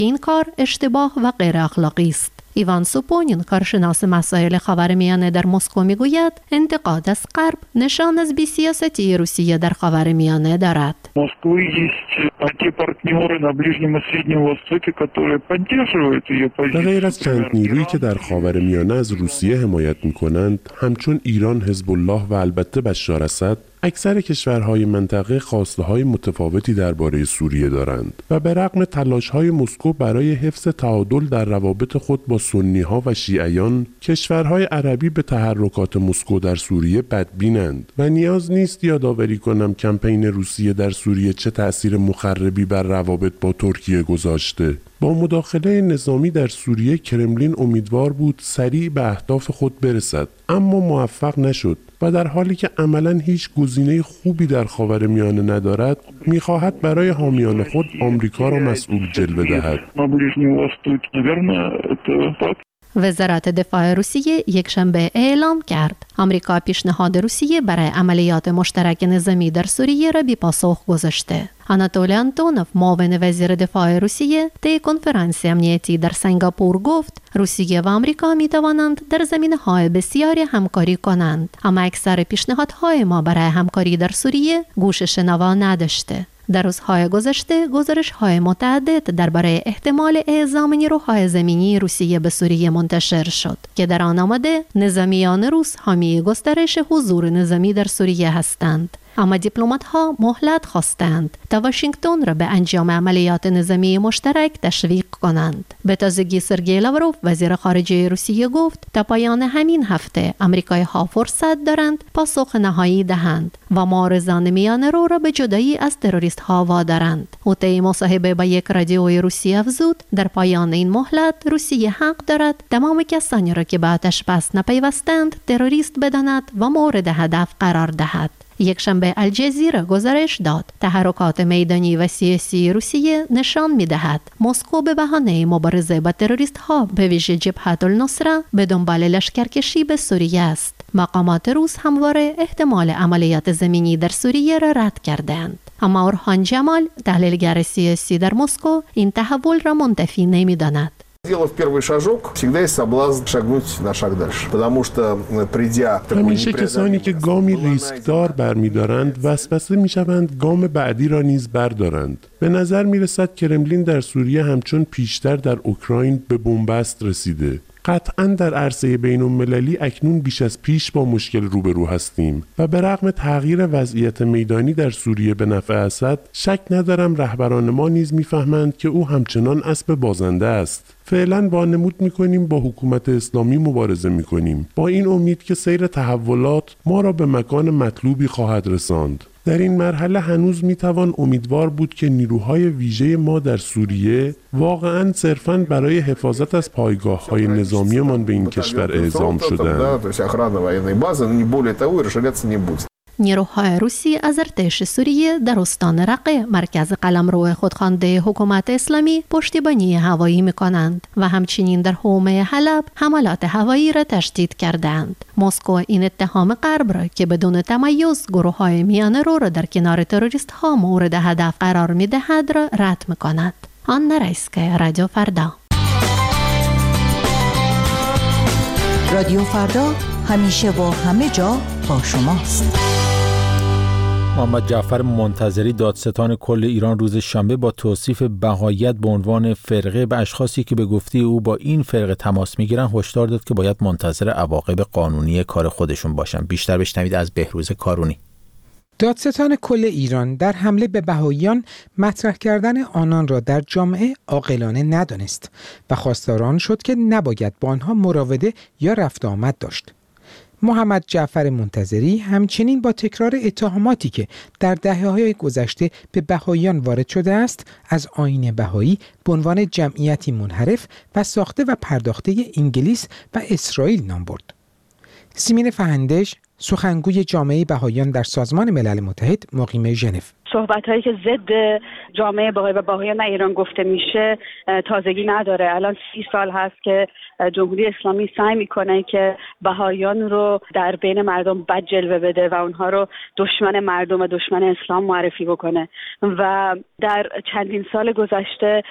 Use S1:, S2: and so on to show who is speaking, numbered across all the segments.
S1: این کار اشتباه و غیر اخلاقی است. ایوان سوپونین، کارشناس مسائل خاورمیانه در مسکو، میگوید انتقاد از غرب نشان از بی‌سیاستی روسیه در خاورمیانه دارد.
S2: مسکو
S3: به غیر از چند نیرویی که در خاورمیانه از روسیه حمایت می‌کنند، همچون ایران، حزب الله و البته بشار اسد، اکثر کشورهای منطقه خواسته‌های متفاوتی درباره سوریه دارند و به رغم تلاش‌های مسکو برای حفظ تعادل در روابط خود با سنی‌ها و شیعیان، کشورهای عربی به تحرکات مسکو در سوریه بدبینند و نیاز نیست یادآوری کنم کمپین روسیه در سوریه چه تأثیر مخربی بر روابط با ترکیه گذاشته. با مداخله نظامی در سوریه کرملین امیدوار بود سریع به اهداف خود برسد، اما موفق نشد و در حالی که عملاً هیچ گزینه خوبی در خاورمیانه ندارد، می‌خواهد برای حامیان خود آمریکا را مسئول جلوه دهد.
S1: وزارت دفاع روسیه یکشنبه اعلام کرد آمریکا پیشنهاد روسیه برای عملیات مشترک نظامی در سوریه را بی‌پاسخ گذاشته. آناتولی آنتونوف، معاون وزیر دفاع روسیه، طی کنفرانسی امنیتی در سنگاپور گفت روسیه و آمریکا می توانند در زمینه‌های بسیاری همکاری کنند، اما اکثر پیشنهادهای ما برای همکاری در سوریه گوش شنوا نداشته. در روزهای گذشته گزارش‌های متعدد درباره احتمال اعزام نیروهای زمینی روسیه به سوریه منتشر شد که در آن آمده نظامیان روس حامی گسترش حضور نظامی در سوریه هستند. اما دیپلمات‌ها مهلت خواستند تا واشنگتن را به انجام عملیات نظامی مشترک تشویق کنند. به تازگی سرگئی لاوروف، وزیر خارجه روسیه، گفت تا پایان همین هفته آمریکایی‌ها فرصت دارند پاسخ نهایی دهند و معارضان میانه‌رو را به جدایی از تروریست‌ها وادارند. او طی مصاحبه با یک رادیوی روسی افزود در پایان این مهلت روسیه حق دارد تمام کسانی را که به آتش بس نپیوستند تروریست بداند و مورد هدف قرار دهد. یکشنبه الجزیره گزارش داد تحرکات میدانی و سیاسی روسیه نشان می‌دهد مسکو به بهانه مبارزه با تروریست‌ها به ویژه جبهت النصره به دنبال لشکرکشی به سوریه است. مقامات روس همواره احتمال عملیات زمینی در سوریه را رد کردند. اما اورهان جمال، تحلیلگر سیاسی در مسکو، این تحول را منتفی نمی‌داند.
S3: همیشه کسانی که گامی ریسکدار برمی‌دارند وسوسه می‌شوند گام بعدی را نیز بردارند. به نظر می‌رسد کرملین در سوریه همچون پیشتر در اوکراین به بنبست رسیده. قطعاً در عرصه بین‌المللی اکنون بیش از پیش با مشکل روبرو هستیم و به رغم تغییر وضعیت میدانی در سوریه به نفع اسد، شک ندارم رهبران ما نیز می‌فهمند که او همچنان اسب بازنده است. فعلاً وانمود می‌کنیم با حکومت اسلامی مبارزه می‌کنیم، با این امید که سیر تحولات ما را به مکان مطلوبی خواهد رساند. در این مرحله هنوز میتوان امیدوار بود که نیروهای ویژه ما در سوریه واقعاً صرفاً برای حفاظت از پایگاه‌های نظامیمان به این کشور اعزام شدند.
S1: نیروهای روسی از ارتش سوریه در استان رقه، مرکز قلمرو خودخوانده حکومت اسلامی، پشتیبانی هوایی می‌کنند و همچنین در حومه حلب حملات هوایی را تشدید کردند. مسکو این اتهام غرب را که بدون تمایز گروه‌های میانه‌رو را در کنار تروریست‌ها مورد هدف قرار می‌دهد را رد می‌کند. آن رئیسکه، رادیو فردا.
S4: رادیو فردا همیشه و همه جا با شماست.
S5: محمد جعفر منتظری، دادستان کل ایران، روز شنبه با توصیف بهاییت به عنوان فرقه به اشخاصی که به گفته او با این فرقه تماس میگیرن هشدار داد که باید منتظر عواقب قانونی کار خودشون باشن. بیشتر بشنوید از بهروز کارونی.
S6: دادستان کل ایران در حمله به بهائیان مطرح کردن آنان را در جامعه عاقلانه ندانست و خواستار شد که نباید با آنها مراوده یا رفت آمد داشت. محمد جعفر منتظری همچنین با تکرار اتهاماتی که در دهه‌های گذشته به بهائیان وارد شده است، از آیین بهایی به عنوان جمعیتی منحرف و ساخته و پرداخته انگلیس و اسرائیل نام برد. سیمین فهندش، سخنگوی جامعه بهائیان در سازمان ملل متحد مقیم ژنو:
S2: صحبت‌هایی که ضد جامعه بهایی و بهاییان در ایران گفته میشه تازگی نداره. الان 30 سال هست که جمهوری اسلامی سعی میکنه که بهاییان رو در بین مردم بد جلوه بده و اونها رو دشمن مردم و دشمن اسلام معرفی بکنه و در چندین سال گذشته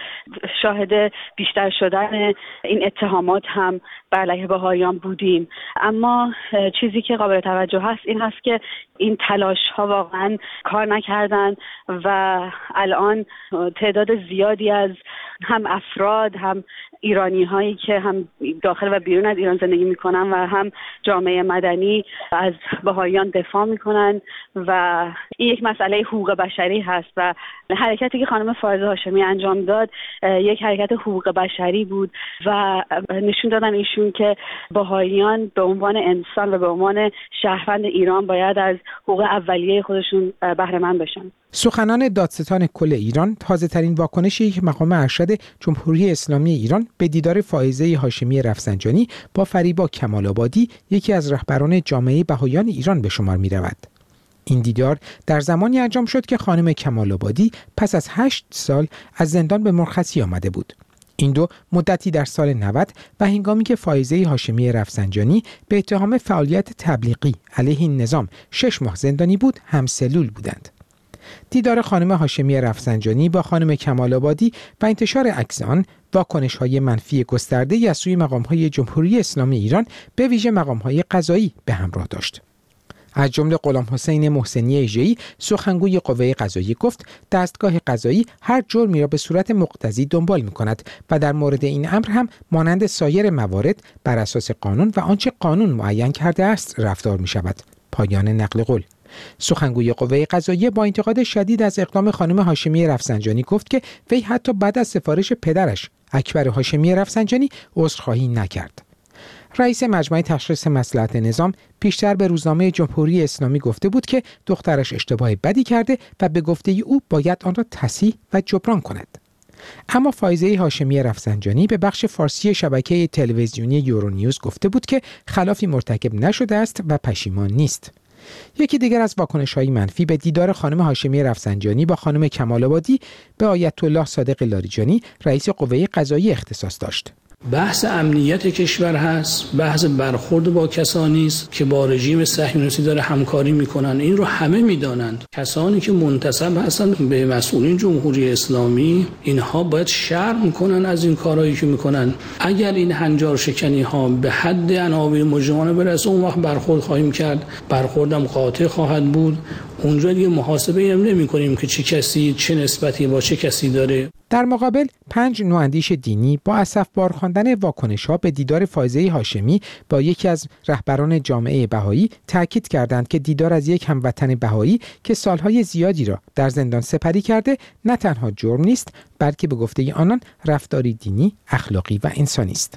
S2: شاهد بیشتر شدن این اتهامات هم بر علیه بهاییان بودیم. اما چیزی که قابل توجه هست این هست که این تلاش ها واقعا کار نکردن و الان تعداد زیادی از هم افراد هم ایرانی هایی که هم داخل و بیرون از ایران زندگی میکنن و هم جامعه مدنی از بهاییان دفاع میکنن و این یک مسئله حقوق بشری هست و حرکتی که خانم فائزه هاشمی انجام داد یک حرکت حقوق بشری بود و نشون دادن ایشون که بهاییان به عنوان انسان و به عنوان شهروند ایران باید از حقوق اولیه خودشون بهره مند بشن.
S6: سخنان دادستان کل ایران تازه‌ترین واکنشی که مقام ارشد جمهوری اسلامی ایران به دیدار فائزه هاشمی رفسنجانی با فریبا کمال‌آبادی یکی از رهبران جامعه بهاییان ایران به شمار می‌رود. این دیدار در زمانی انجام شد که خانم کمال‌آبادی پس از 8 سال از زندان به مرخصی آمده بود. این دو مدتی در سال 90 و هنگامی که فائزه هاشمی رفسنجانی به اتهام فعالیت تبلیغی علیه نظام 6 ماه زندانی بود، همسلول بودند. دیدار خانم هاشمی رفسنجانی با خانم کمال‌آبادی و انتشار عکس آن واکنش‌های منفی گسترده‌ای از سوی مقام‌های جمهوری اسلامی ایران به ویژه مقام‌های قضایی به همراه داشت. از جمله غلامحسین محسنی اژه‌ای سخنگوی قوه قضاییه گفت دستگاه قضایی هر جرمی را به صورت مقتضی دنبال می‌کند و در مورد این امر هم مانند سایر موارد بر اساس قانون و آنچه قانون معین کرده است رفتار می‌شود. پایان نقل قول. سخنگوی قوه قضاییه با انتقاد شدید از اقدام خانم هاشمی رفسنجانی گفت که وی حتی بعد از سفارش پدرش اکبر هاشمی رفسنجانی عذرخواهی نکرد. رئیس مجمع تشخیص مصلحت نظام پیشتر به روزنامه جمهوری اسلامی گفته بود که دخترش اشتباه بدی کرده و به گفته او باید آن را تصحیح و جبران کند. اما فائزه هاشمی رفسنجانی به بخش فارسی شبکه تلویزیونی یورونیوز گفته بود که خلافی مرتکب نشده است و پشیمان نیست. یکی دیگر از واکنش‌های منفی به دیدار خانم هاشمی رفسنجانی با خانم کمال‌آبادی به آیت الله صادق لاریجانی رئیس قوه قضاییه اختصاص داشت.
S7: بحث امنیت کشور هست، بحث برخورد با کسانی است که با رژیم صهیونیستی داره همکاری میکنن. این رو همه میدانند. کسانی که منتسب هستند به مسئولین جمهوری اسلامی اینها باید شرم کنن از این کارهایی که میکنن. اگر این هنجار شکنی ها به حد عناوین مجرمانه برسه اون وقت برخورد خواهیم کرد، برخوردم قاطع خواهد بود. اونجا دیگه محاسبه نمی‌کنیم که چه کسی چه نسبتی با چه کسی داره.
S6: در مقابل 5 نواندیش دینی با اسفبار خواندن واکنش‌ها به دیدار فائزه هاشمی با یکی از رهبران جامعه بهایی تاکید کردند که دیدار از یک هموطن بهایی که سالهای زیادی را در زندان سپری کرده نه تنها جرم نیست بلکه به گفته آنان رفتاری دینی، اخلاقی و انسانی است.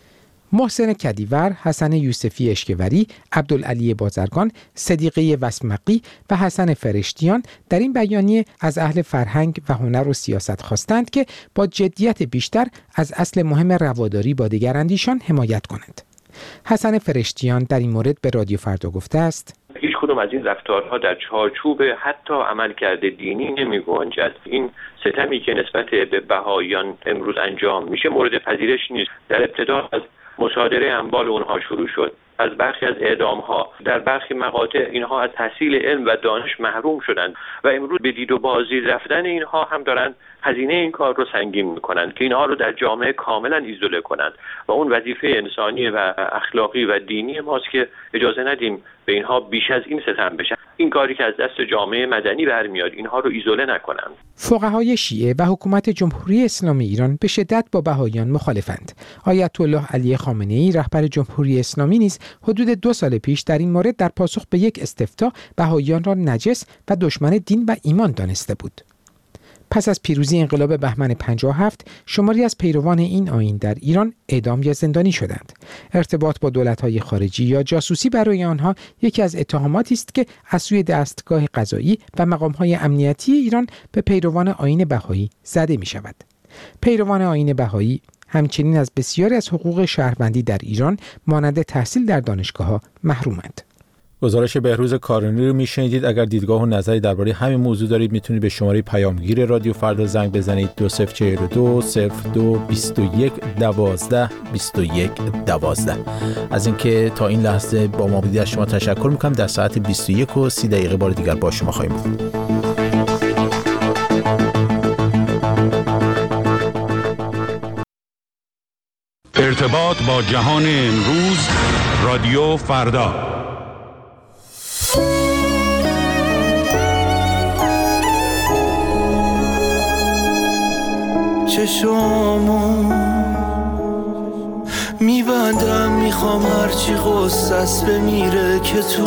S6: محسن کدیور، حسن یوسفی اشکوری، عبدالعلی بازرگان، صدیقه وسمقی و حسن فرشتیان در این بیانیه از اهل فرهنگ و هنر و سیاست خواستند که با جدیت بیشتر از اصل مهم رواداری با دیگراندیشان حمایت کنند. حسن فرشتیان در این مورد به رادیو فردا گفته است:
S8: هیچ کدوم از این رفتارها در چارچوب حتی عملکرد دینی نمی‌گنجد. این ستمی که نسبت به بهائیان امروز انجام میشه مورد پذیرش نیست. در ابتدا از مصادره اموال اونها شروع شد، از برخی از اعدام‌ها، در برخی مقاطع اینها از تحصیل علم و دانش محروم شدند و امروز به دید و بازدید رفتن اینها هم دارن هزینه این کار رو سنگین میکنن که اینها رو در جامعه کاملا ایزوله کنند و اون وظیفه انسانی و اخلاقی و دینی ماست که اجازه ندیم به اینها بیش از این ستم بشن. این کاری که از دست جامعه مدنی برمیاد اینها رو ایزوله نکنند.
S6: فقهای شیعه و حکومت جمهوری اسلامی ایران به شدت با بهائیان مخالفند. آیت الله علی خامنه‌ای رهبر جمهوری اسلامی نیز حدود 2 سال پیش در این مورد در پاسخ به یک استفتاء بهائیان را نجس و دشمن دین و ایمان دانسته بود. پس از پیروزی انقلاب بهمن 57 شماری از پیروان این آیین در ایران اعدام یا زندانی شدند. ارتباط با دولت‌های خارجی یا جاسوسی برای آنها یکی از اتهاماتی است که از سوی دستگاه قضایی و مقام‌های امنیتی ایران به پیروان آیین بهایی زده می‌شود. پیروان آیین بهایی همچنین از بسیاری از حقوق شهروندی در ایران مانند تحصیل در دانشگاه‌ها محرومند.
S5: گزارش بهروز کارانی رو میشنیدید. اگر دیدگاه و نظری درباره همین موضوع دارید میتونید به شماره پیامگیر رادیو فردا زنگ بزنید 2042 02 21 12 21 12. از اینکه تا این لحظه با ما بودید از شما تشکر میکنم. در ساعت 21:30 بار دیگر با شما خواهیم بود.
S9: ارتباط با جهان امروز، رادیو فردا.
S10: چشامو میبندم، میخوام هرچی غصص بمیره که تو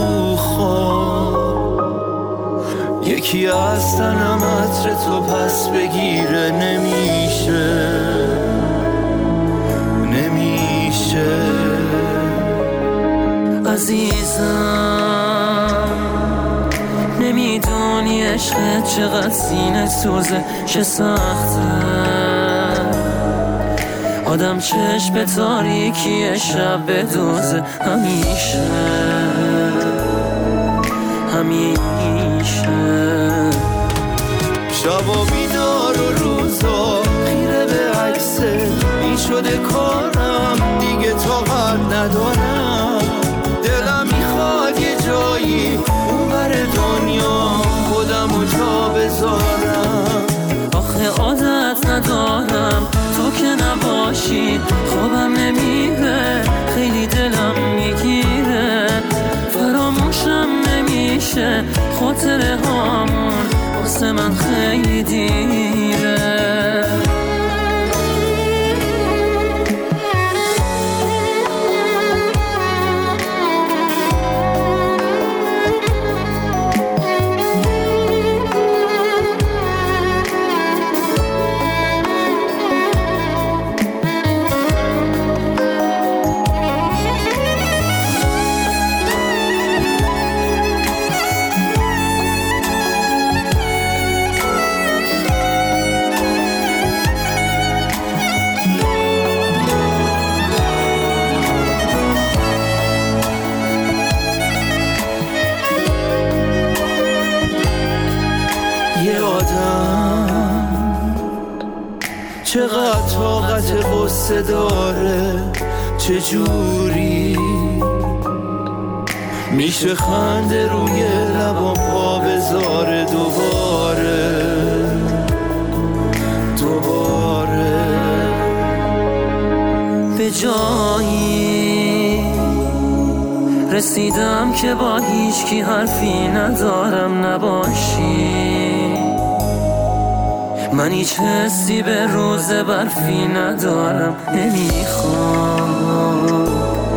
S10: خواب یکی از تنم عطر تو پس بگیره. نمیشه عزیزم، نمیدونی عشقت چقدر سینه سوزه، چه سخته آدم چشم به تاریکی شب بدوزه. همیشه شب و بیدار و روزا خیره به عکست، این شده کارم دیگه طاقت ندارم. دلم میخواد یه جایی اون بر دنیا خودمو جا بذارم. آخه عادت ندارم تو که نباشی، خوابم نمیره، خیلی دلم میگیره، فراموشم نمیشه، خاطره هامون واسه من خیلی دیره. چقدر طاقت غصه داره، چجوری میشه خنده روی لبام پا بذاره دوباره. به جایی رسیدم که با هیچ کی حرفی ندارم نباشی. من هیچ حسی به روز برفی ندارم، نمیخوام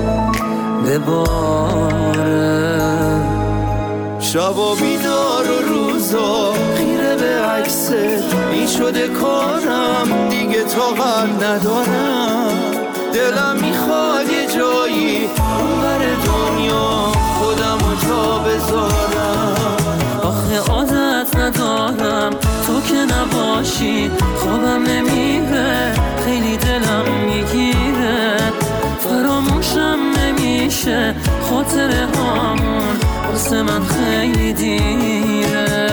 S10: بباره. شب و بیدار و روزا خیره به عکست، این شده کارم دیگه طاقت ندارم. دلم میخواد یه جایی اون بر دنیا خودمو جا بذارم. آخه عادت ندارم تو که نباشی، خوابم نمیره، خیلی دلم میگیره، فراموشم نمیشه، خاطره هامون واسه من خیلی دیره.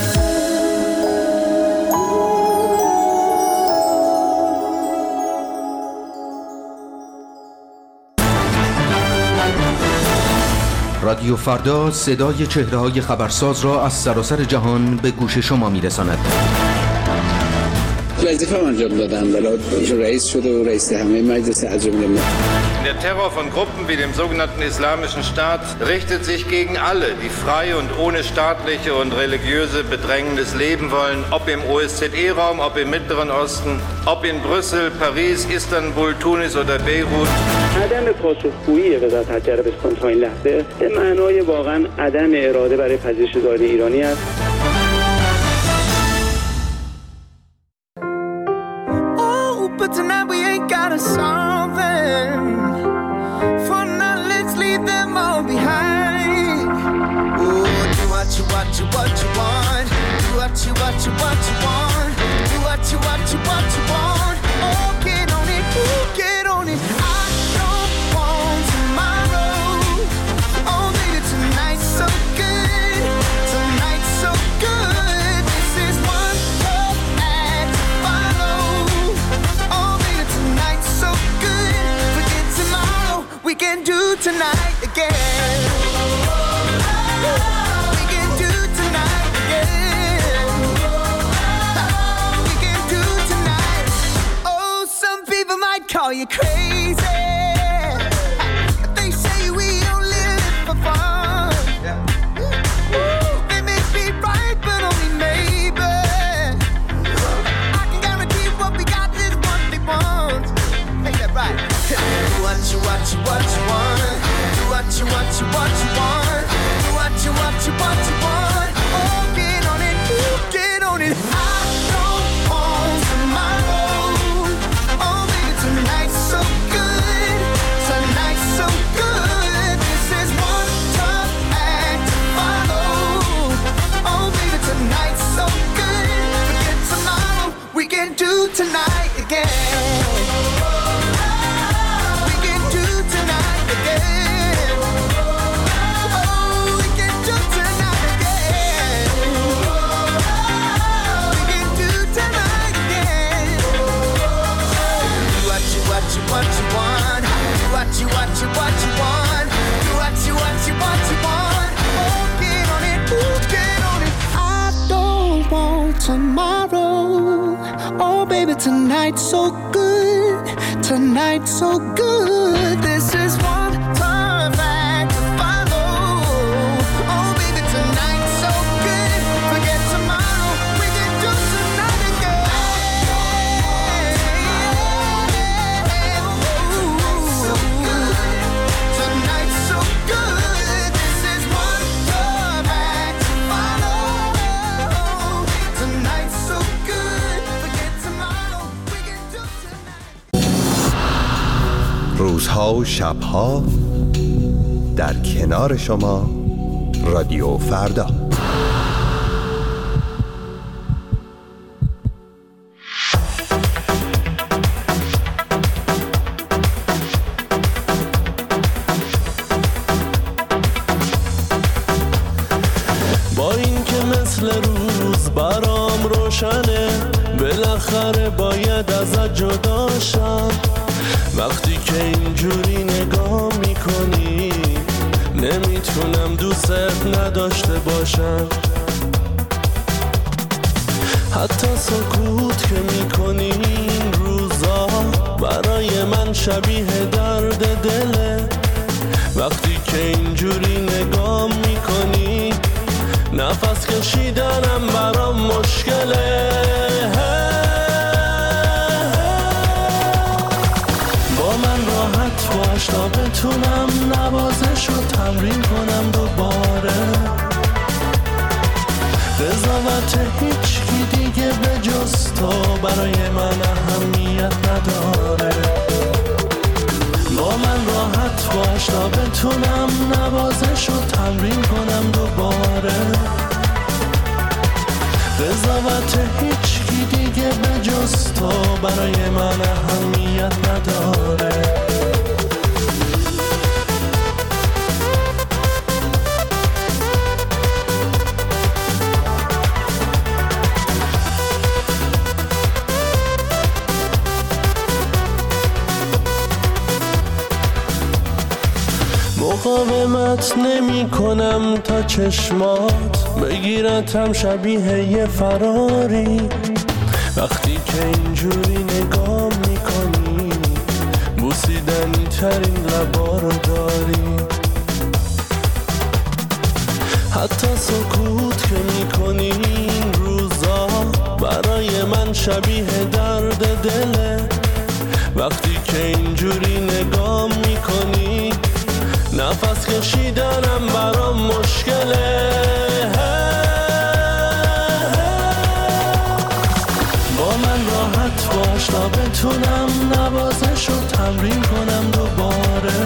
S11: رادیو فردا صدای چهره‌های خبرساز را از سراسر جهان به گوش شما می‌رساند.
S12: وظیفه انجام دادم، بلا رئیس شده و رئیس همه مجلس عجم ملت.
S13: Der Terror von Gruppen wie dem sogenannten Islamischen Staat richtet sich gegen alle, die frei und ohne staatliche und religiöse Bedrängnis leben wollen, ob im OSZE-Raum, ob im Mittleren Osten, ob in Brüssel, Paris, Istanbul, Tunis oder Beirut.
S14: عدم پاسخگویی وزارت خارجه عربستان تا این لحظه به معنای واقعا عدم اراده برای پذیرش زائران ایرانی است.
S10: But tonight we ain't got a something. For now, let's leave them all behind. Oh, do what you want. Do what you want. Do what you want. Do what you want. Oh, get on it. Oh, get on it. I don't want tomorrow. Oh, baby, tonight tonight again. We can do tonight again. We can do tonight. Oh, some people might call you crazy. They say we only live for fun. They may be right, but only maybe. I can guarantee what we got is what they want. Hey, that right. Do what you want. Do what you want. Do what you want. Do what you want. Do what you want. Do what you want. Oh, get on it. Get on it. I don't want tomorrow. Oh, baby, tonight's so good. Tonight's so good. This is one tough act to follow. Oh, baby, tonight's so good. Forget tomorrow. We can do tonight again. What you want, what you want, what you want, do what you want, what you want. Oh, get on it, get on it. I don't want tomorrow. Oh, baby, tonight's so good, tonight's so good. This is one tough act to follow. Oh, baby, tonight's so good. Forget tomorrow, we can do tonight again.
S15: روزها و شبها در کنار شما رادیو فردا.
S16: با این که مثل روز برام روشنه، بالاخره باید ازت جدا شم. وقتی که اینجوری نگاه میکنی نمیتونم دوست نداشته باشم. حتی سکوت که میکنی این روزا برای من شبیه درد دله. وقتی که اینجوری نگاه میکنی نفس کشیدنم برام مشکله. تا بتونم نوازش رو تمرین کنم دوباره. قضاوت هیچ کی دیگه به جز تو برای من اهمیت نداره. با من راحت باش تا بتونم نوازش رو تمرین کنم دوباره. قضاوت هیچ کی دیگه به جز تو برای من اهمیت نداره. مقاومت نمی کنم تا چشمات بگیرتم شبیه یه فراری. وقتی که اینجوری نگاه می کنی بوسیدنی ترین لبا رو داری. حتی سکوت که می کنی این روزا برای من شبیه درد دله. وقتی که اینجوری نگاه می کنی نفس کشیدنم برام مشکله. با من راحت باش تا بتونم نوازش رو تمرین کنم دوباره.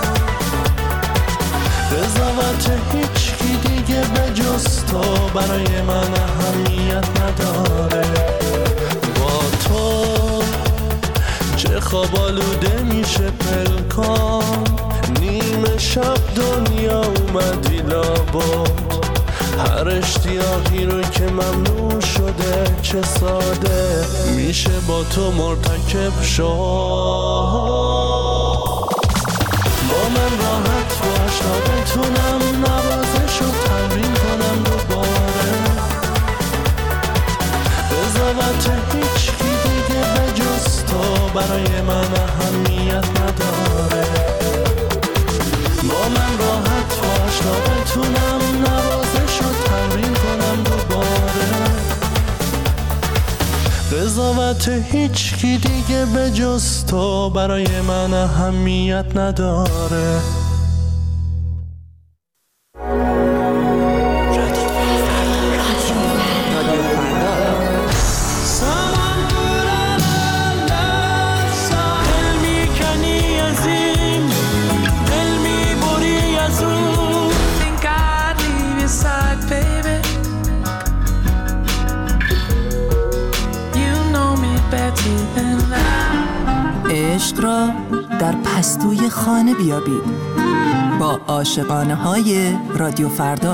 S16: قضاوت هیچ کی دیگه به جز تو برای من اهمیت نداره. با تو چه خواب آلوده میشه پلکان. نیمه شب دنیا اومدی لابد. هر اشتیاقی رو که ممنوع شده چه ساده میشه با تو مرتکب شد. با من راحت بتونم نوازشو تمرین کنم دوباره. قضاوت هیچکی دیگه به جز تو برای من اهمیت نداره. با من راحت و آشنا بتونم نوازشو تمرین کنم دوباره. قضاوت هیچکی دیگه به جز تو برای من اهمیت نداره.
S17: عشق را در پستوی خانه بیابید با عاشقانه های رادیو فردا.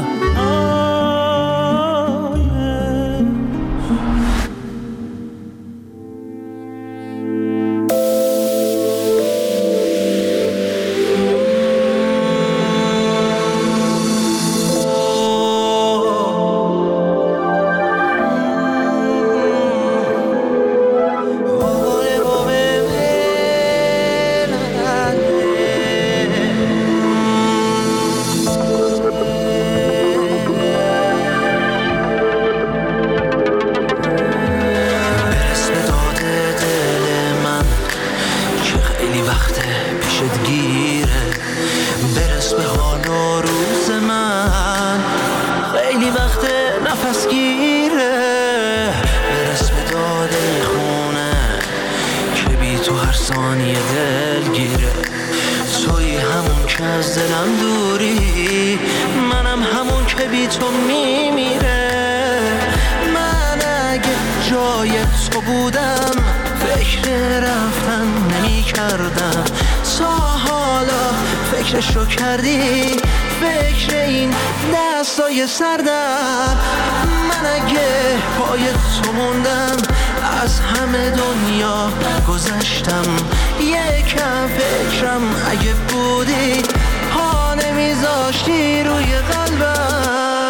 S16: فکرشو کردی فکر این دستای سردم. من اگه پای تو موندم از همه دنیا گذشتم. یکم فکرم اگه بودی پا نمیذاشتی روی قلبم.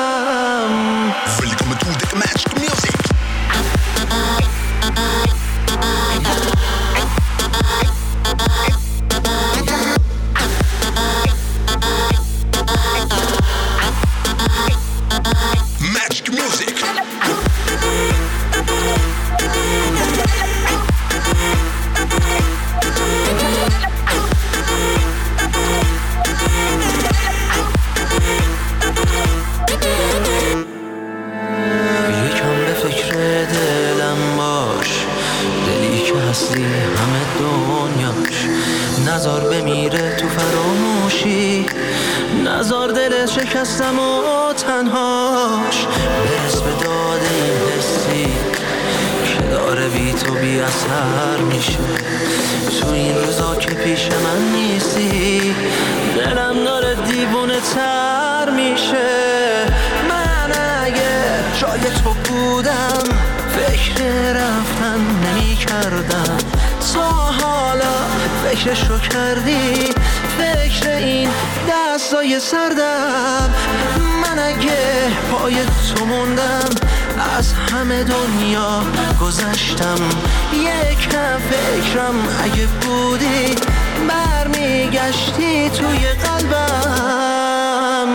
S16: نزار بمیره تو فراموشی، نزار دل شکستم و تنهاش. برس به داد این حسی که داره بی تو بی اثر میشه. تو این روزا که پیش من نیستی دلم داره دیوونه تر میشه. من اگه جای تو بودم فکر رفتن نمی کردم. تا حالا فکرشو کردی فکر این دستای سردم. من اگه پای تو موندم از همه دنیا گذشتم. یکم فکرم اگه بودی برمیگشتی توی قلبم.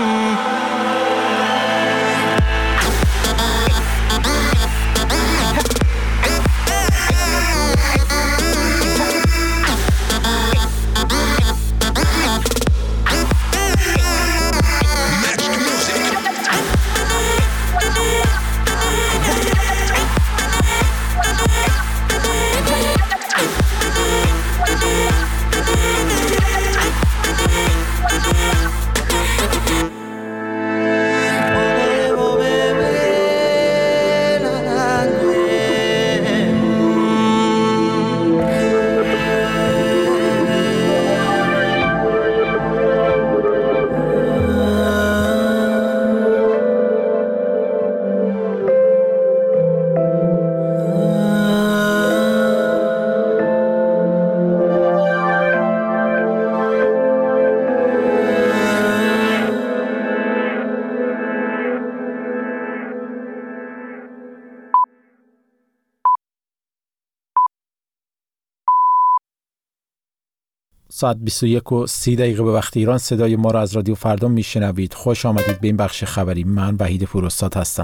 S5: ساعت 21:30 به وقت ایران صدای ما را از رادیو فردا میشنوید. خوش آمدید به این بخش خبری. من وحید پوراستاد هستم.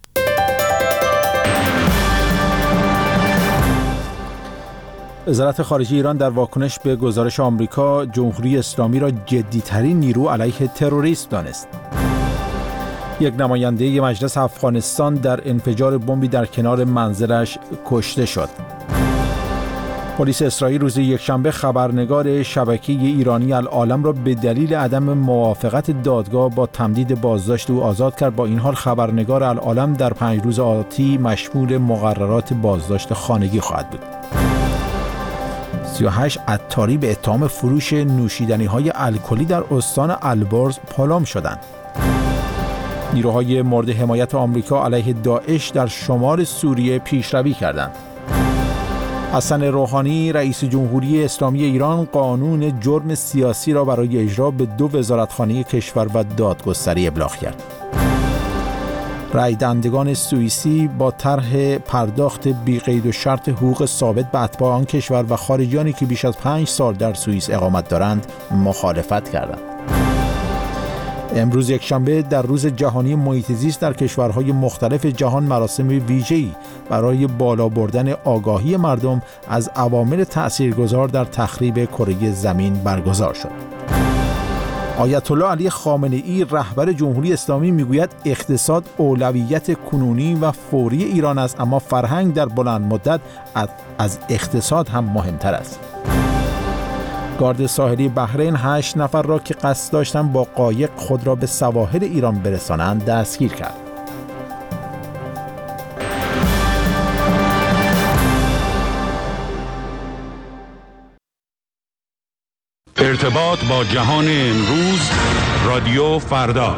S5: وزارت خارجه ایران در واکنش به گزارش آمریکا جمهوری اسلامی را جدی‌ترین نیرو علیه تروریسم دانست. یک نماینده مجلس افغانستان در انفجار بمبی در کنار منزلش کشته شد. پلیس اسرائیل روز یکشنبه خبرنگار شبکه ایرانی العالم را به دلیل عدم موافقت دادگاه با تمدید بازداشت او آزاد کرد. با این حال خبرنگار العالم در 5 روز آتی مشمول مقررات بازداشت خانگی خواهد بود. 38 عطاری به اتهام فروش نوشیدنی‌های الکلی در استان البرز پالام شدند. نیروهای مورد حمایت آمریکا علیه داعش در شمال سوریه پیشروی کردند. حسن روحانی رئیس جمهوری اسلامی ایران قانون جرم سیاسی را برای اجرا به 2 وزارتخانه کشور و دادگستری ابلاغ کرد. رای دهندگان سوئیسی با طرح پرداخت بی قید و شرط حقوق ثابت به اتباع آن کشور و خارجیانی که بیش از 5 سال در سوئیس اقامت دارند مخالفت کردند. امروز یکشنبه در روز جهانی محیط زیست در کشورهای مختلف جهان مراسم ویژه‌ای برای بالا بردن آگاهی مردم از عوامل تأثیرگذار در تخریب کره زمین برگزار شد. آیت الله علی خامنه‌ای رهبر جمهوری اسلامی میگوید اقتصاد اولویت کنونی و فوری ایران است، اما فرهنگ در بلند مدت از اقتصاد هم مهمتر است. گارد ساحلی بحرین 8 نفر را که قصد داشتند با قایق خود را به سواحل ایران برسانند دستگیر کرد.
S9: ارتباط با جهان امروز، رادیو فردا.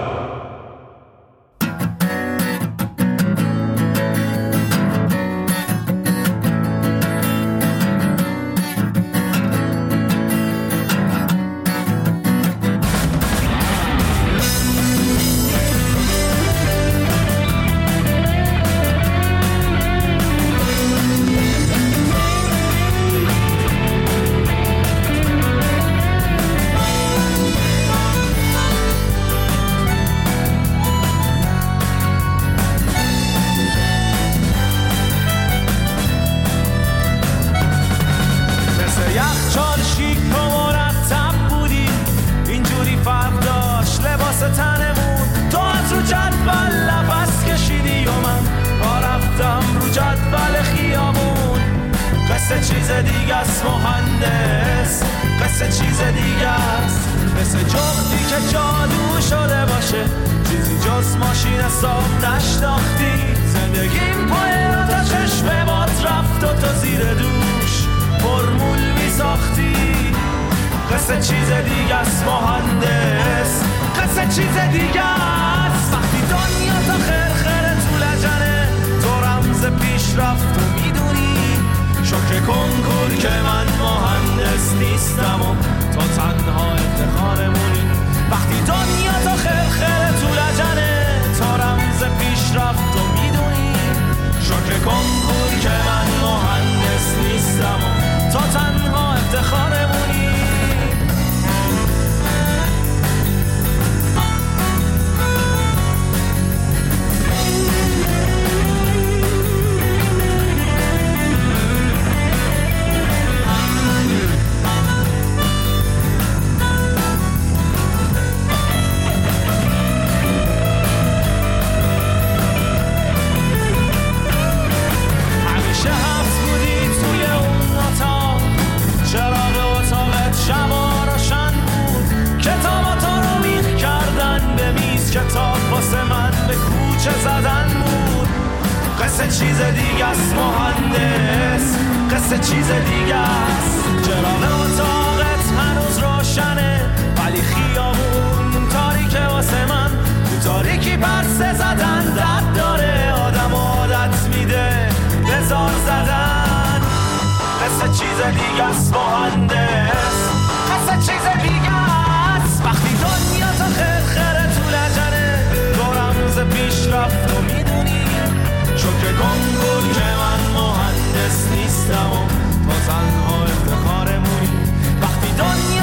S16: نیستم و تو تنها افتخارمونی وقتی دنیا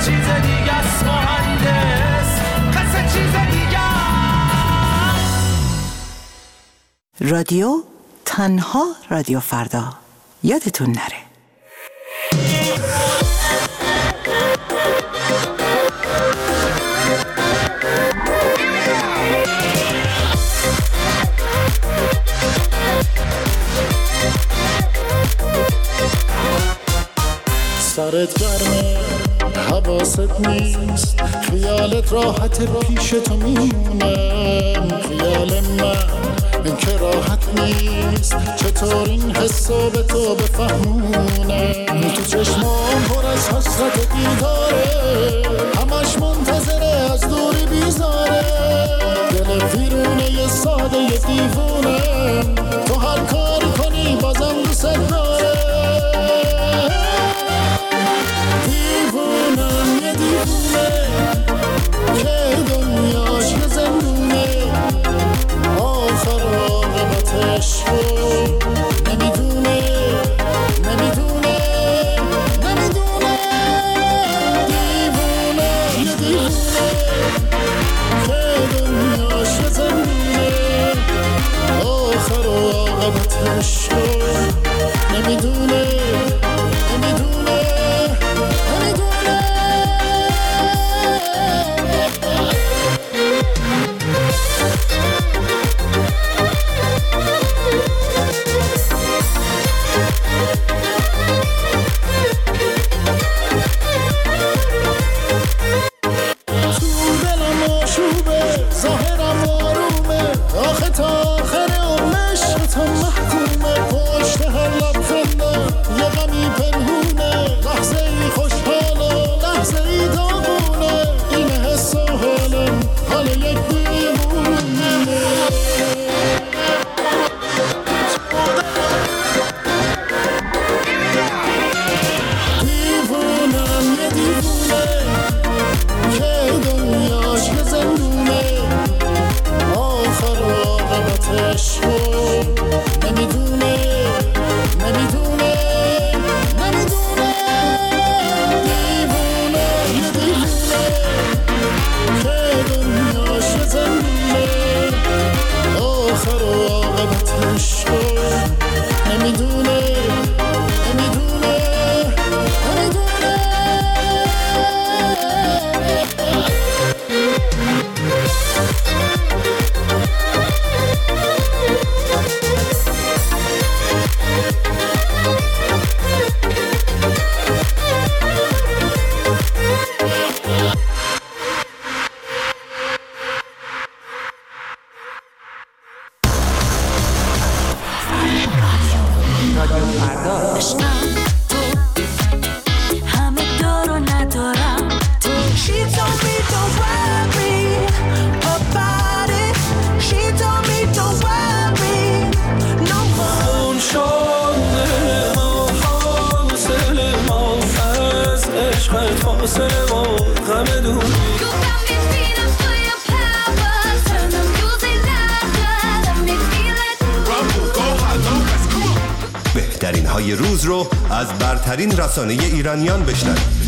S16: چیز دیگه است مهندس، قصه چیز دیگه.
S17: رادیو تنها رادیو فردا، یادتون نره.
S18: سرت گرمه حواست نیست، خیالت راحت پیش تو میمونه، خیال من که راحت نیست، چطور این حسو به تو بفهمونه، تو چشمام پر از حسرت و دیداره، همش منتظره از دوری بیزاره، دل ویرونه یه ساده یه دیوونه، تو هر کاری کنی بازم دوست داره، دیوونم یه دیوونه که دنیاش یه زندونه، آخر عاقبتش رو نمیدونه نمیدونه نمیدونه، دیوونه یه دیوونه که دنیاش یه زندونه، آخر عاقبتش رو نمیدونه نمیدونه.
S15: بهترین های روز رو از برترین رسانه ایرانیان بشنوید.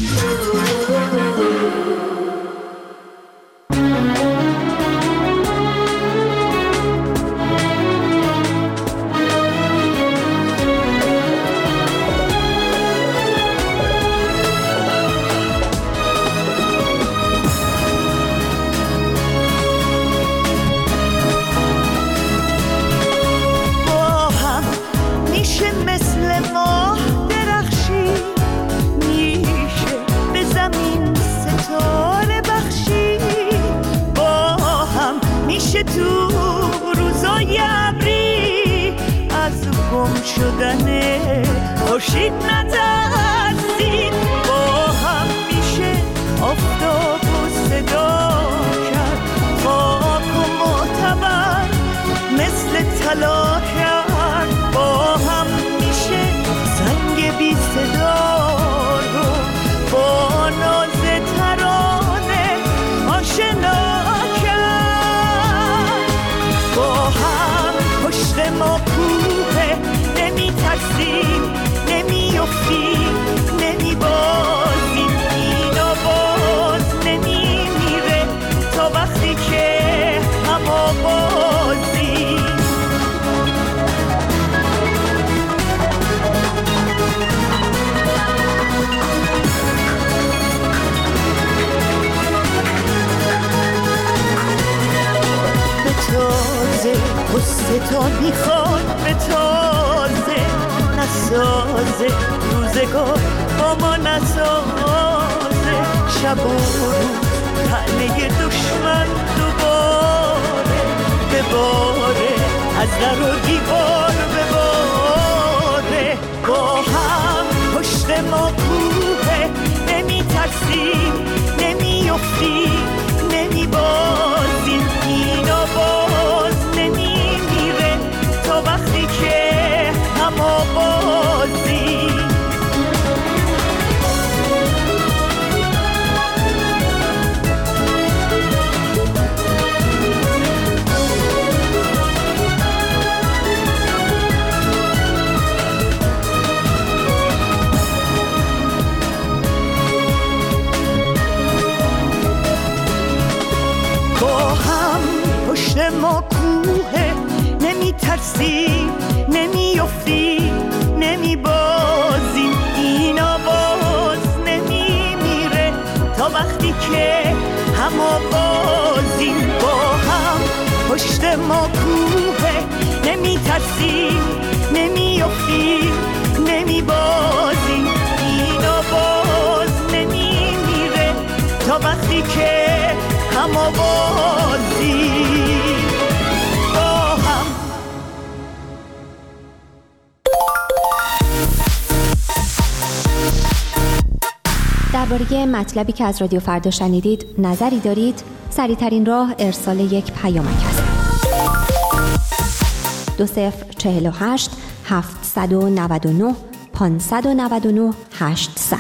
S19: خورشید نترسید، با هم میشه آفتاب و صدا کرد، خاک و معتبر مثل طلا کرد، با هم میشه زنگ بی صدا رو با ناز ترانه آشنا کرد، با هم پشت ما کوه نمی ترسیم، نمی افتیم، نمی بازیم، اینو با میخواد به تازه نسازه روزگار با ما نسازه شب و روز تنه دشمن دوباره بباره از در و دیوار بباره با هم پشت ما کوه نمی ترسیم نمی افتیم نمی بازیم این آواز نمی میره تا وقتی که هم آوازیم ما کوه نمی ترسیم نمی افتیم نمی بازیم این آواز نمی میره تا وقتی که هم آوازیم با هم پشت ما کوه نمی ترسیم نمی افتیم نمی بازیم این آواز نمی میره تا وقتی که هم آوازیم
S20: درباره مطلبی که از رادیو فردا شنیدید نظری دارید؟ سریع‌ترین راه ارسال یک پیامک است. 2048 799 599 800.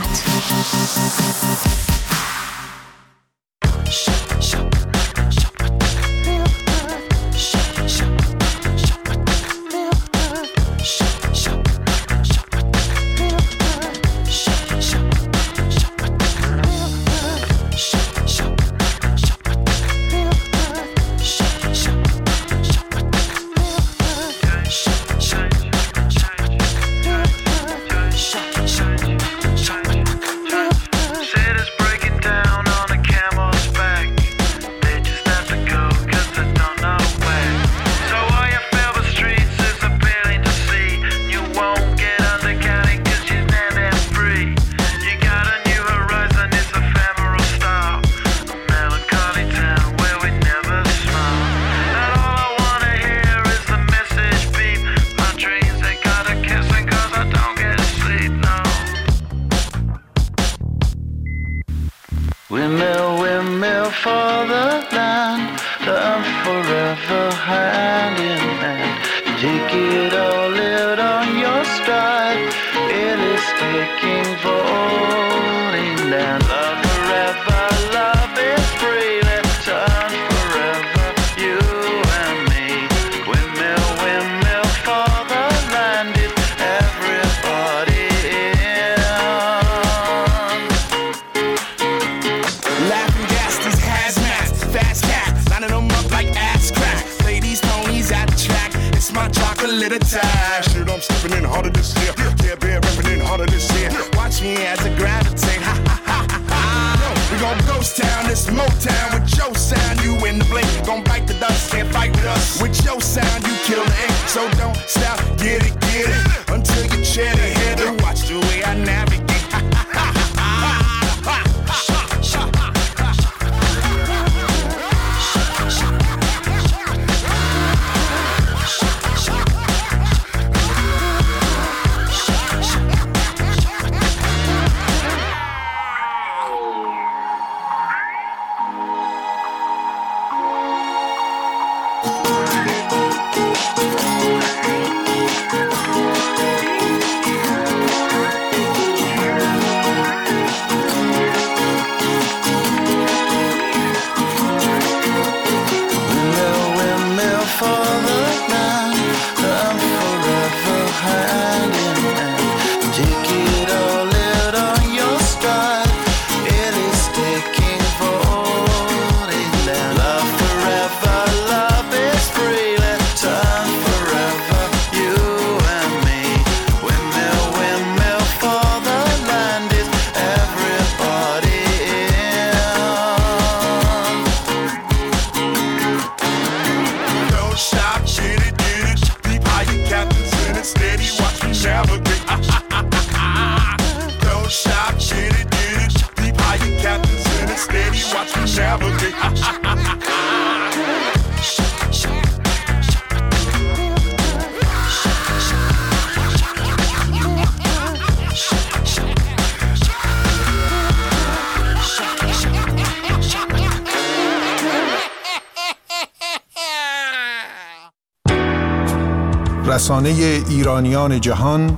S21: رسانه ایرانیان جهان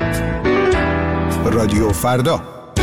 S21: رادیو فردا.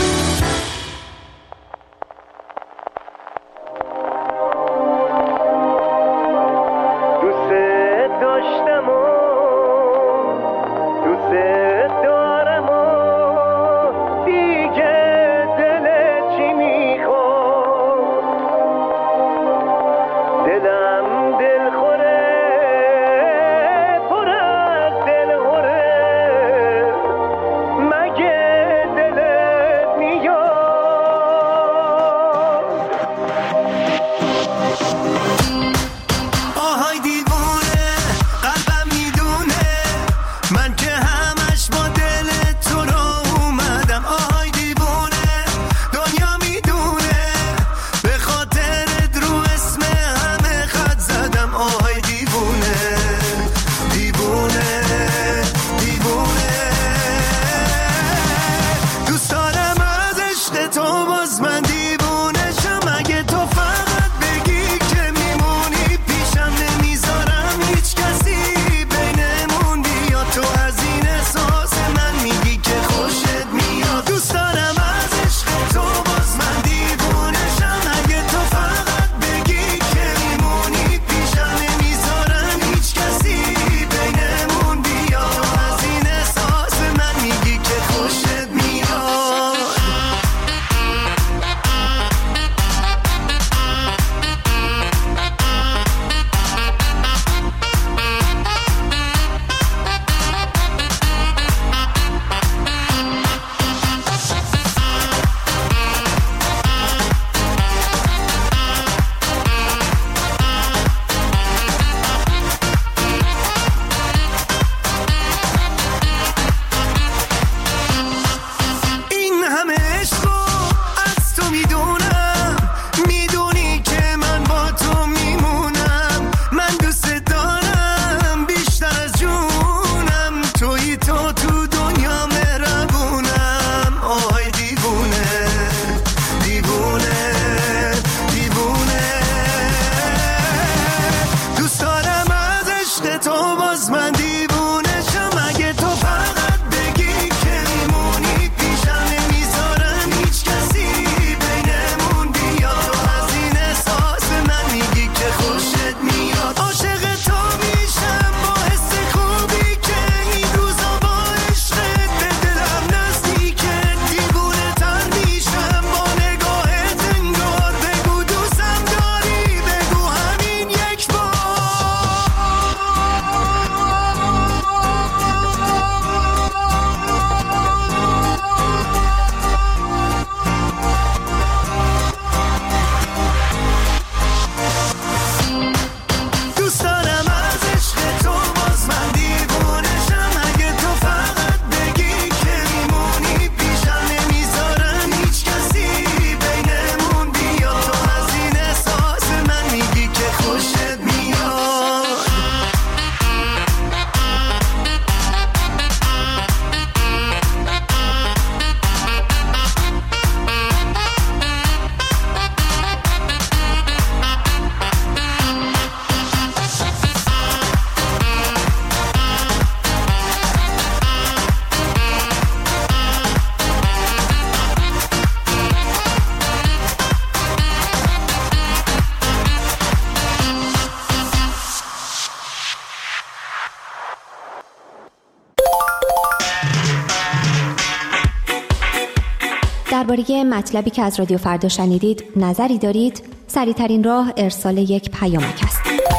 S20: درباره مطلبی که از رادیو فردا شنیدید نظری دارید؟ سریع‌ترین راه ارسال یک پیامک است.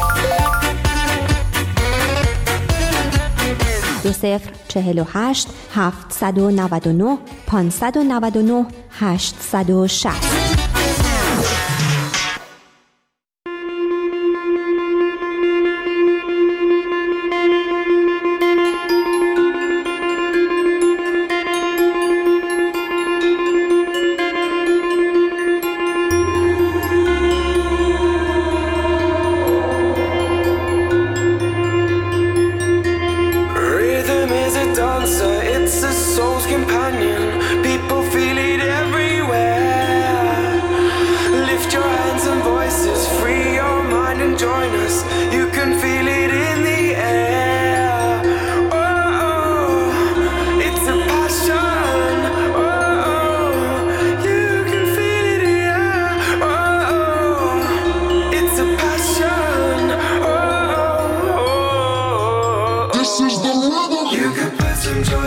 S20: 2048 799 599 860.
S10: Join us, you can feel it in the air.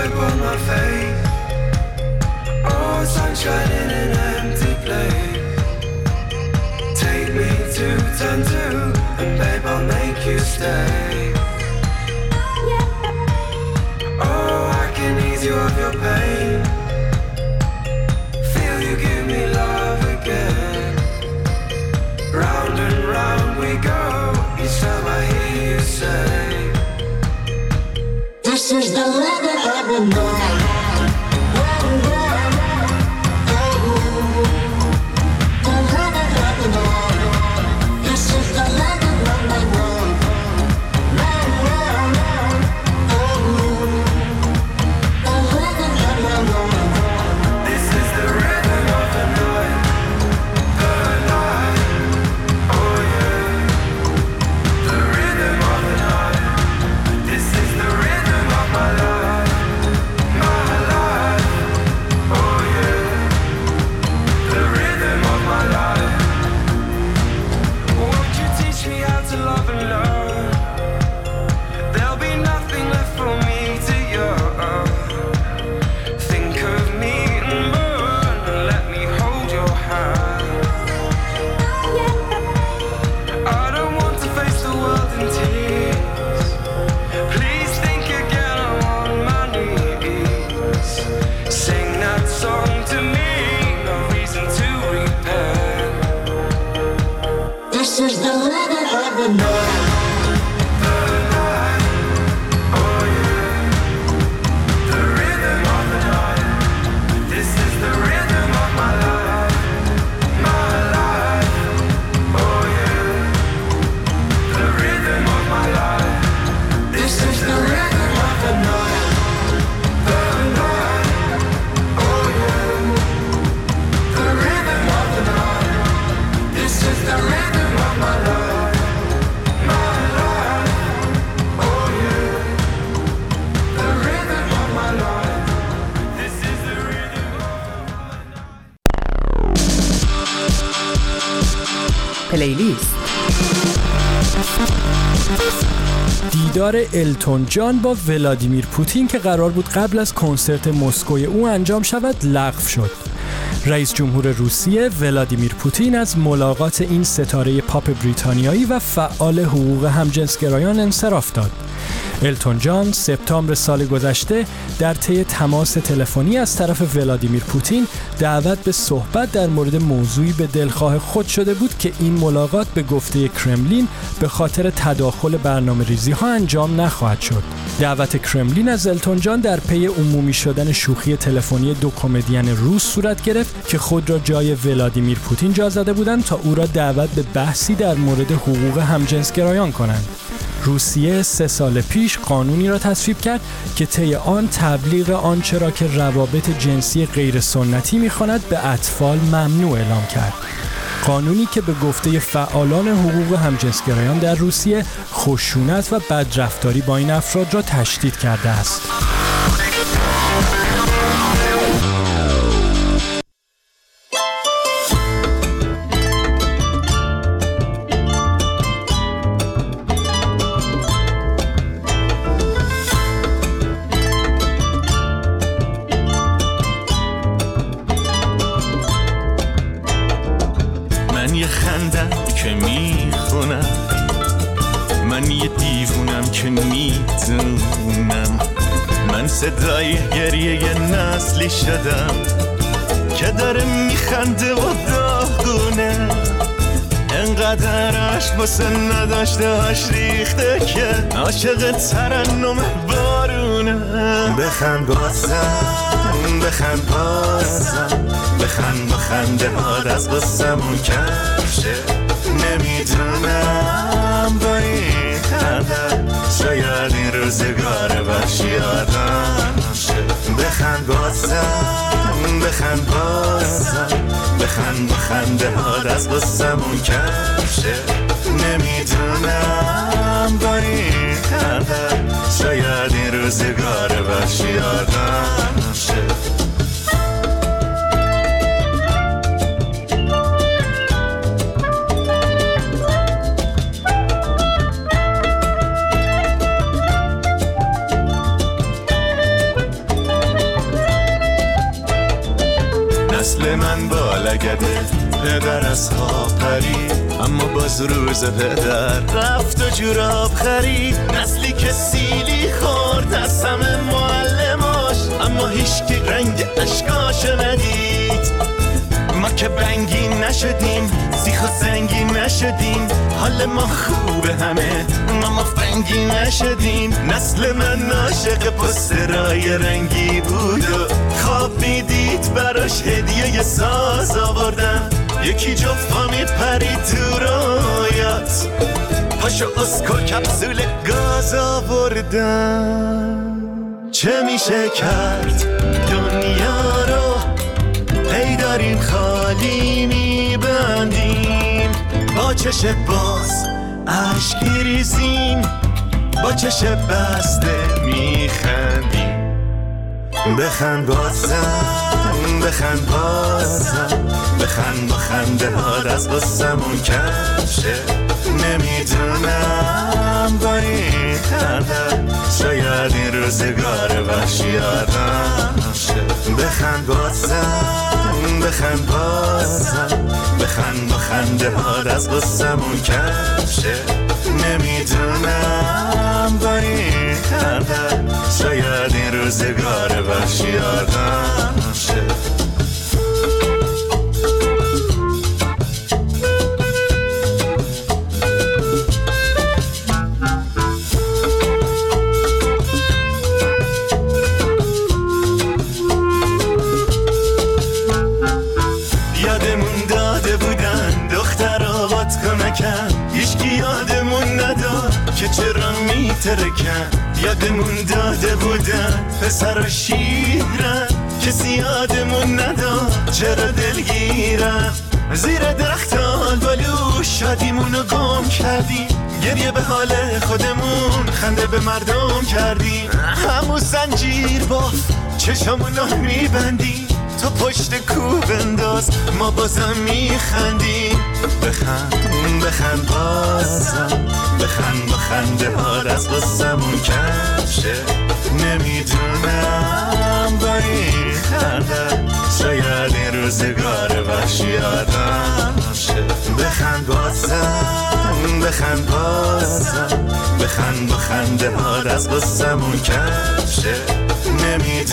S10: wipe on my face. Oh, sunshine in an empty place. Take me to turn two, and babe, I'll make you stay. Oh, I can ease you of your pain. Feel you give me love again. Round and round we go, each time I hear you say, this is the love that I've been knowing.
S3: پلیلیست. دیدار التون جان با ولادیمیر پوتین که قرار بود قبل از کنسرت مسکوی او انجام شود لغو شد. رئیس جمهور روسیه ولادیمیر پوتین از ملاقات این ستاره پاپ بریتانیایی و فعال حقوق همجنسگرایان انصراف داد. التون جان سپتامبر سال گذشته در طی تماس تلفنی از طرف ولادیمیر پوتین دعوت به صحبت در مورد موضوعی به دلخواه خود شده بود که این ملاقات به گفته کرملین به خاطر تداخل برنامه‌ریزی‌ها انجام نخواهد شد. دعوت کرملین از التون جان در پی عمومی شدن شوخی تلفنی دو کمدین روس صورت گرفت که خود را جای ولادیمیر پوتین جا زده بودند تا او را دعوت به بحثی در مورد حقوق همجنسگرایان کنند. روسیه 3 سال پیش قانونی را تصویب کرد که طی آن تبلیغ آنچه را که روابط جنسی غیر سنتی می‌خواند به اطفال ممنوع اعلام کرد. قانونی که به گفته فعالان حقوق همجنسگرایان در روسیه خشونت و بدرفتاری با این افراد را تشدید کرده است.
S16: صدای گریه نسلی شدم که داره میخنده و داغونه، انقدر عشق واسه نداشتهاش ریخته که عاشق ترنم بارونه. بخند بازم بخند بازم بخند با خنده هات از قصمون کمشه، نمیدونم با این قدر شاید این روزگار وحشی آدم شه. بخند بازم بخند بازم بخند با خنده هات از قصمون کمشه، نمیدونم با این قدر شاید این روزگار وحشی آدم شه. مثل من با لگده پدر از خواب پرید، اما باز روز پدر رفت و جوراب خرید. نسلی که سیلی خورد از همه معلماش، اما هیچکی رنگ اشکاشو ندید. ما که بنگی نشدیم، سیخ و سنگی نشدیم، حال ما خوبه همه، ما فنگی نشدیم. نسل من عاشق پسترای رنگی بود و خواب میدید براش هدیه ساز آوردن. یکی جفا میپرید تو رویات، پاشو اسکو کپسول گاز آوردن. چه میشه کرد دنیا رو هی داریم خالی میبندیم، با چش باز عشق ریزیم، با چش بسته میخندیم. بخند بازم، بخند بازم، بخند با خنده ها از قصمون کم شه. نمیدونم با این خنده شاید این روزگار وحشی آدم شه. بخند بازم، بخند بازم، بخند با خنده ها از قصمون کم شه. نمیدونم با این خنده شاید این روزگار وحشی آدم شه. که چرا میترکن، یادمون داده بودن پسر و شیرن، کسی یادمون نداد چرا دلگیرن. زیر درخت آلبالو شادیمونو گم کردیم، گریه به حال خودمون خنده به مردم کردیم. همون زنجیر باف چشمونو میبندیم، تو پشت کوب انداز ما بازم میخندیم. بخند بخند بازم، بخند با خنده ها از قصمون کم شه. نمیدونم با این خنده شاید این روزگار وحشی آدم شه. بخند بازم، بخند بازم، بخند با خنده ها از قصمون کم شه. نمیدونم